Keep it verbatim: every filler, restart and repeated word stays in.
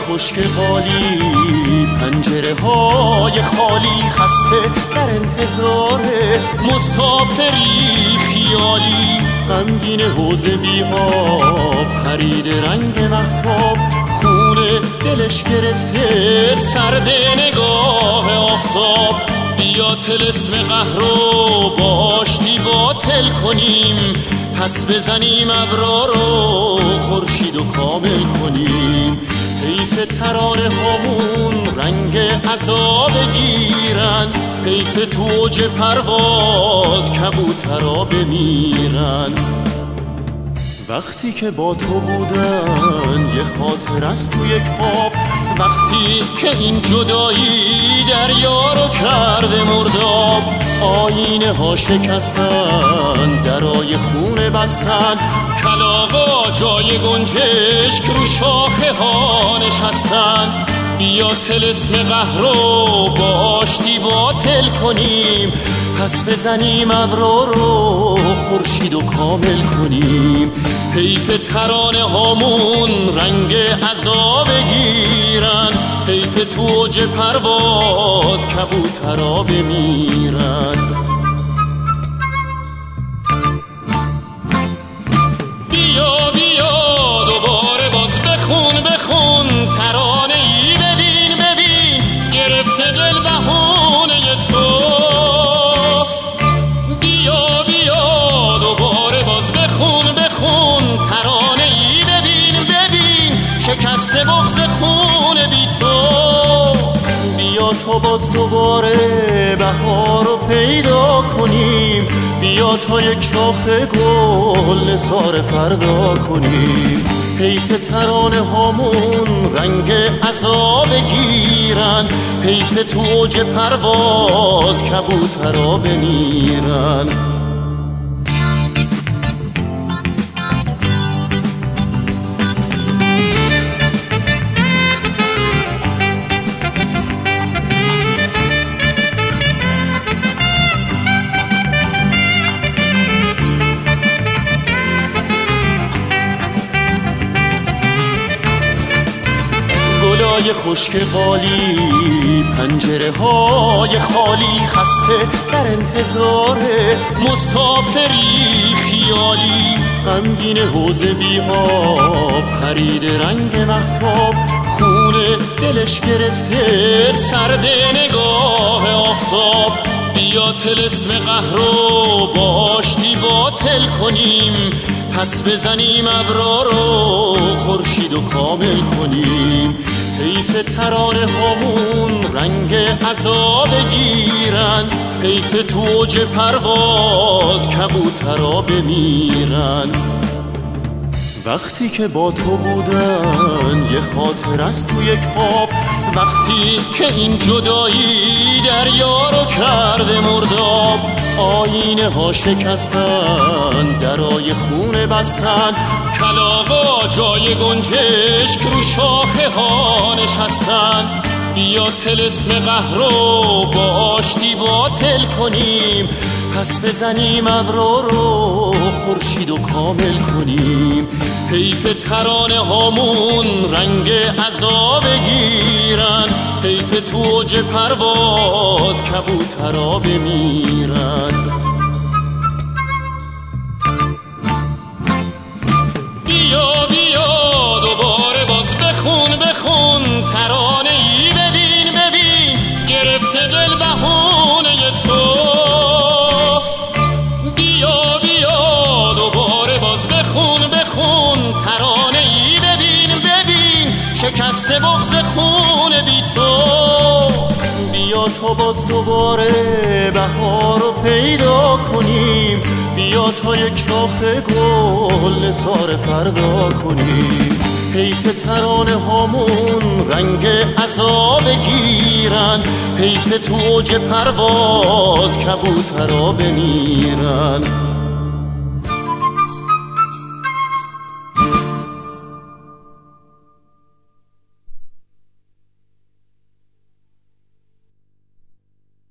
خشک قالی، پنجره های خالی، خسته در انتظار مسافری خیالی. غمگین حوض بی آب، پرید رنگ مهتاب، خونه دلش گرفته سرد نگاه آفتاب. بیا طلسم قهر رو با آشتی باطل کنیم، پس بزنیم ابرا رو خورشید و کامل کنیم. حیف ترانه هامون رنگ عذاب گیرن، حیف تو اوج پرواز کبوترا بمیرن. وقتی که با تو بودن یه خاطر است تو یک خواب، وقتی که این جدایی دریا رو کرده مرداب. آینه ها شکستن، درای خونه بستن، کلاغا جای گنجشک رو شاخه ها نشستن. بیا طلسم قهر رو با آشتی باطل کنیم، پس بزنیم ابرا رو خورشید و کامل کنیم. حیف ترانه هامون رنگ عذاب گیرن، حیف تو اوج پرواز کبوترا بمیرن. بیا بیا دوباره باز بخون بخون ترانه ای، ببین ببین گرفته دل بهونه تو. بیا بیا دوباره باز بخون بخون ترانه ای، ببین ببین شکسته بغض خون بی تو. بیا تا باز دوباره بهار رو پیدا کنیم، بیا تا یک شاخ گل نثار فردا کنیم. حیف ترانه هامون رنگ عذاب گیرن، حیف تو اوج پرواز کبوترا بمیرن. گلای خشک قالی، پنجره های خالی، خسته در انتظار مسافری خیالی. غمگین حوض بی آب، پرید رنگ مهتاب، خونه دلش گرفته سرد نگاه آفتاب. بیا طلسم قهر رو با آشتی باطل کنیم، پس بزنیم ابرا رو خورشید و کامل کنیم. حیف ترانه هامون رنگ عذاب گیرن، حیف تو اوج پرواز کبوترا بمیرن. وقتی که با تو بودن یه خاطر است تو یک خواب، وقتی که این جدایی دریا رو کرده مرداب. آینه ها شکستن، درای خونه بستن، کلاغا جای گنجشک رو شاخه ها نشستن. بیا طلسم قهر رو با آشتی باطل کنیم، پس بزنیم ابرا رو خورشید و کامل کنیم. حیف ترانه هامون رنگ عذاب گیرن، حیف تو اوج پرواز کبوترا بمیرن. بیا بیا دوباره باز بخون بخون ترانه ای، ببین ببین گرفته دل بهونه تو. بیا بیا دوباره باز بخون بخون ترانه ای، ببین ببین شکسته بغض خون بی تو. بیا تا باز دوباره بهار رو پیدا کنیم، بیا تا یک شاخ گل نثار فردا کنیم. حیف ترانه هامون رنگ عذاب گیرن، حیف تو اوج پرواز کبوترا بمیرن.